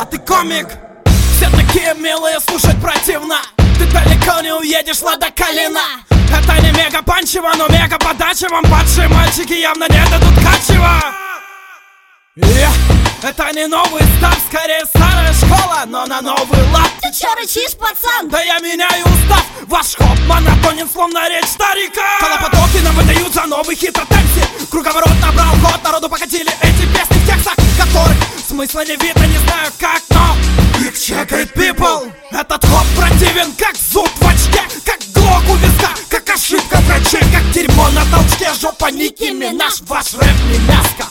ты комик. Все такие милые, слушать противно. Ты далеко не уедешь, Лада Калина. Это не мега панчево, но мега подача. Вам падшие мальчики явно не дадут качева. Это не новый став, скорее старая школа, но на новый лад. Ты чё рычишь, пацан? Да я меняю устав, ваш хоп монотонен, словно речь старика. Колопотоки нам выдают за новый хит от MC. Круговорот набрал ход, народу покатили эти песни в текстах, которых смысла не видно, не знаю как, но их чекает people. Этот хоп противен, как зуб в очке, как глок у виска, как ошибка врачей, как дерьмо на толчке. Жопа Ники Минаж, ваш рэп не мяско.